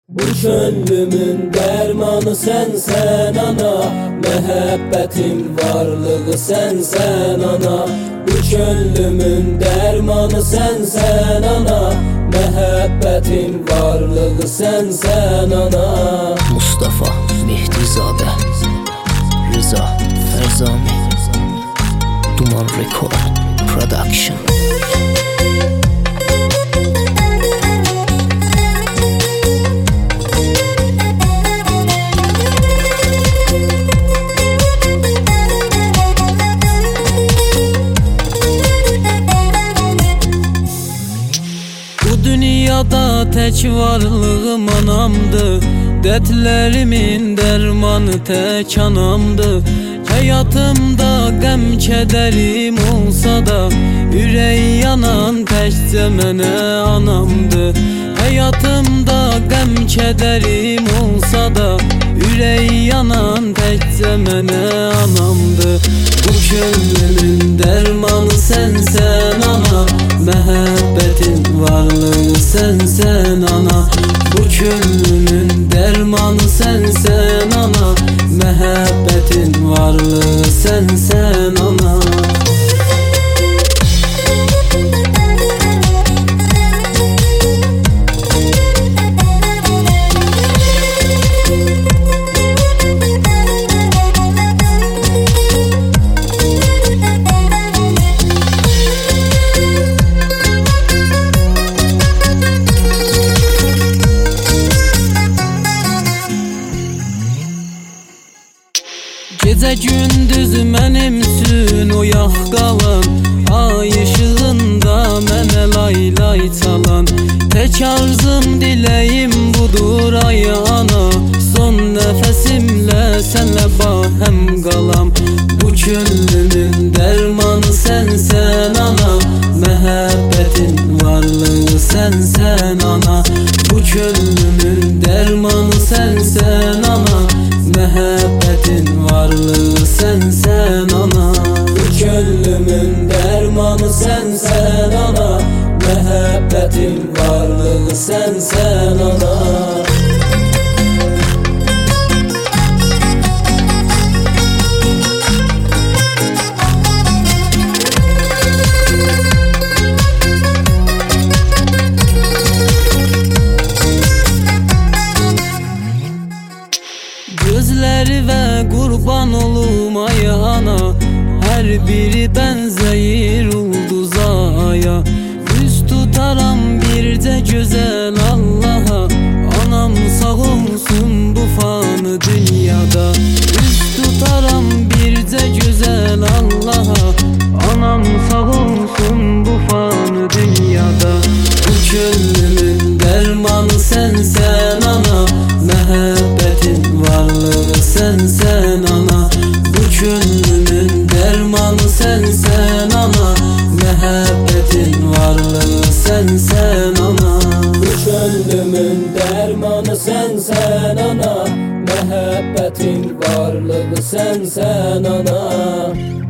Bu könlümün dermanı sensen ana, məhəbbətin varlığı sensen ana. Bu könlümün dermanı sensen ana, məhəbbətin varlığı sensen ana. Mustafa Mehdizadə, Rıza Fərzami, Duman Record Production. Dünyada tek varlığım anamdı, dertlerimin dermanı tek anamdı. Hayatımda gəm kederim olsa da, yüreği yanan təkcə mənə anamdı. Hayatımda gəm kederim olsa da, yüreği yanan təkcə mənə anamdı. Bu könlümün dermanı sensen ana, məhəbbətin varlığı sensen ana. Bu könlümün dermanı sensen ana, məhəbbətin varlığı sensen ana. Gecə gündüz mənimsin oyaq qalan, ay işığında mənə lay lay çalan. Tek arzum diləyim budur ay ana, son nəfəsimlə sənlə bahəm qalam. Bu könlümün dermanı sensen ana, məhəbbətin varlığı sensen ana. Bu könlümün dermanı sensen ana, məhəbbətin varlığı sensen ana. Bu könlümün dermanı sensen ana, məhəbbətin varlığı sensen ana. Gözleri ve kurban olum ay ana, her biri benzeyir ulduza aya. Üst tutaram birce güzel Allah'a, anam sağ olsun bu fanı dünyada. Üst tutaram birce güzel Allah'a, anam sağ olsun bu fanı dünyada. Bu könlümün dermanı sensen ana, məhəbbətin varlığı sensen ana. Bu könlümün dermanı sensen ana, məhəbbətin varlığı sensen ana. Bu könlümün dermanı sensen ana, məhəbbətin varlığı sensen ana.